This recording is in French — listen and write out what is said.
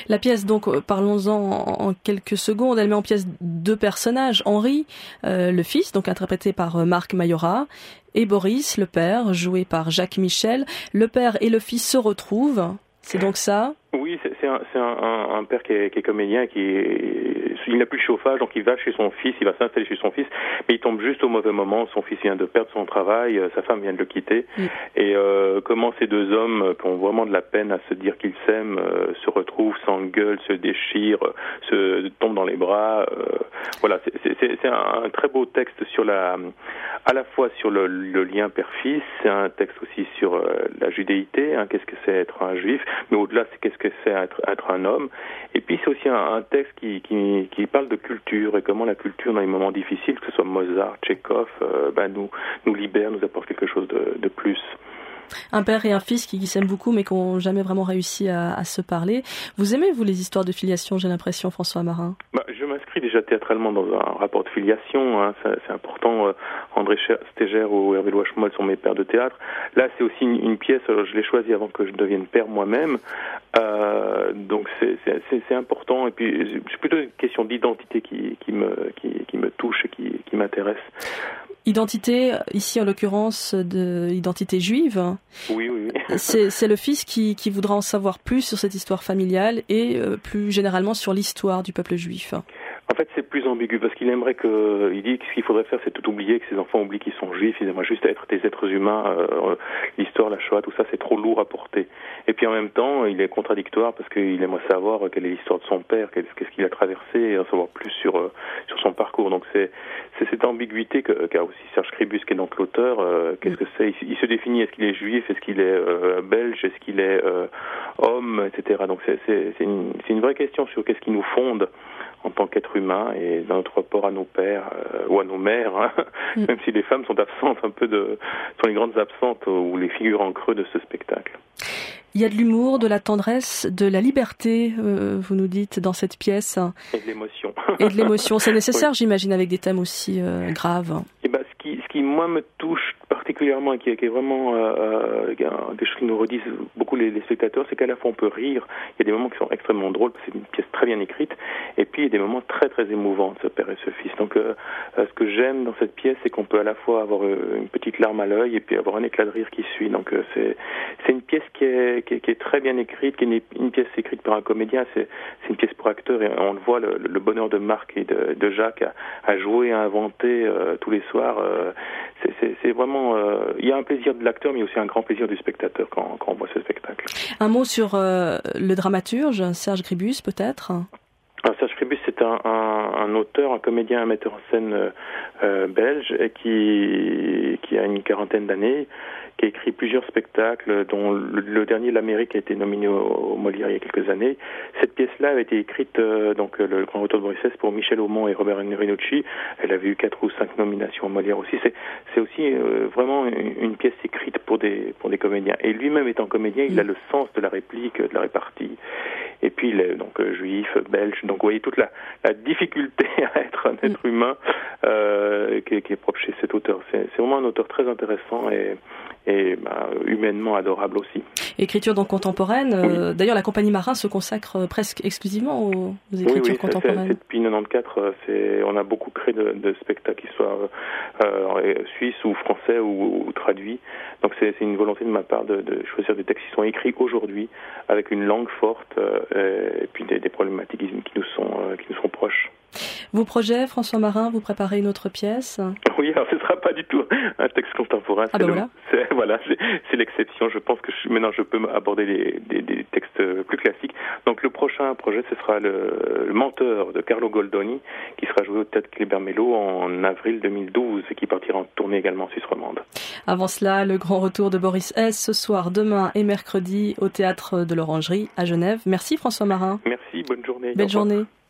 La pièce, donc, parlons-en en quelques secondes, elle met en pièce deux personnages, Henri, le fils, donc interprété par Marc Mayora, et Boris, le père, joué par Jacques Michel. Le père et le fils se retrouvent, c'est donc ça? Oui, c'est un père qui est comédien, il n'a plus de chauffage, donc il va chez son fils, il va s'installer chez son fils, mais il tombe juste au mauvais moment. Son fils vient de perdre son travail, sa femme vient de le quitter, et comment ces deux hommes qui ont vraiment de la peine à se dire qu'ils s'aiment se retrouvent, s'engueulent, se déchirent, se tombent dans les bras. Voilà, c'est un très beau texte sur à la fois sur le lien père-fils, c'est un texte aussi sur la judéité, qu'est-ce que c'est être un juif, mais au-delà, c'est qu'est-ce que c'est être un homme. Et puis c'est aussi un texte qui parle de culture et comment la culture dans les moments difficiles, que ce soit Mozart, Tchekhov, nous libère, nous apporte quelque chose de plus. Un père et un fils qui s'aiment beaucoup mais qui n'ont jamais vraiment réussi à se parler. Vous aimez, vous, les histoires de filiation, j'ai l'impression, François Marin? Je m'inscris déjà théâtralement dans un rapport de filiation, c'est important. André Stégère ou Hervé Loichemol sont mes pères de théâtre. Là, c'est aussi une pièce, je l'ai choisie avant que je devienne père moi-même, donc c'est important. Et puis, c'est plutôt une question d'identité qui me touche et qui m'intéresse. Identité, ici en l'occurrence, d'identité juive. Oui. C'est le fils qui voudra en savoir plus sur cette histoire familiale et plus généralement sur l'histoire du peuple juif. En fait, c'est plus ambigu parce qu'il aimerait il dit que ce qu'il faudrait faire, c'est tout oublier, que ses enfants oublient qu'ils sont juifs. Ils aimeraient juste être des êtres humains. L'histoire, la Shoah, tout ça, c'est trop lourd à porter. Et puis en même temps, il est contradictoire parce qu'il aimerait savoir quelle est l'histoire de son père, qu'est-ce qu'il a traversé, et en savoir plus sur son parcours. Donc c'est cette ambiguïté qu'a aussi Serge Cribus, qui est donc l'auteur. Qu'est-ce que c'est? Il se définit, est-ce qu'il est juif, est-ce qu'il est belge, est-ce qu'il est homme, etc. Donc c'est une vraie question sur qu'est-ce qui nous fonde en tant qu'être humain et dans notre rapport à nos pères ou à nos mères, même si les femmes sont absentes sont les grandes absentes ou les figures en creux de ce spectacle. Il y a de l'humour, de la tendresse, de la liberté, vous nous dites, dans cette pièce. Et de l'émotion. Et de l'émotion, c'est nécessaire, oui. J'imagine, avec des thèmes aussi graves. Et ce qui moi me touche particulièrement et qui est vraiment des choses qui nous redisent beaucoup les spectateurs, c'est qu'à la fois on peut rire, il y a des moments qui sont extrêmement drôles, parce que c'est une pièce très bien écrite, et puis il y a des moments très très émouvants de ce père et ce fils. Donc ce que j'aime dans cette pièce, c'est qu'on peut à la fois avoir une petite larme à l'œil et puis avoir un éclat de rire qui suit. Donc c'est une pièce qui est très bien écrite, qui est une pièce écrite par un comédien, c'est une pièce pour acteurs, et on le voit, le bonheur de Marc et de Jacques à jouer, à inventer tous les soirs. C'est vraiment, il y a un plaisir de l'acteur, mais aussi un grand plaisir du spectateur quand on voit ce spectacle. Un mot sur le dramaturge, Serge Cribus, peut-être? Alors, Serge Cribus, c'est un auteur, un comédien, un metteur en scène belge et qui a une quarantaine d'années, qui a écrit plusieurs spectacles, dont le dernier, L'Amérique, a été nominé au Molière il y a quelques années. Cette pièce-là avait été écrite, donc le Grand Retour de Boris XVI, pour Michel Aumont et Robert Rinucci. Elle avait eu 4 ou 5 nominations au Molière aussi. C'est aussi vraiment une pièce écrite pour des comédiens. Et lui-même étant comédien, il a le sens de la réplique, de la répartie. Et puis il est donc juif, belge. Donc vous voyez toute la difficulté à être un être humain qui est propre chez cet auteur. C'est vraiment un auteur très intéressant et humainement adorable aussi. Écriture donc contemporaine. Oui. D'ailleurs, la compagnie Marin se consacre presque exclusivement aux écritures contemporaines. C'est depuis 1994, on a beaucoup créé de spectacles, qu'ils soient suisses ou français ou traduits. Donc c'est une volonté de ma part de choisir des textes qui sont écrits aujourd'hui avec une langue forte et puis des problématiques qui nous sont proches. Vos projets, François Marin, vous préparez une autre pièce? Oui, alors ce ne sera pas du tout un texte contemporain. C'est l'exception. Je pense que maintenant je peux aborder des textes plus classiques. Donc le prochain projet, ce sera le Menteur de Carlo Goldoni, qui sera joué au Théâtre Kléber-Mélot en avril 2012 et qui partira en tournée également en Suisse romande. Avant cela, le grand retour de Boris S. ce soir, demain et mercredi au Théâtre de l'Orangerie à Genève. Merci François Marin. Merci, bonne journée. Belle journée.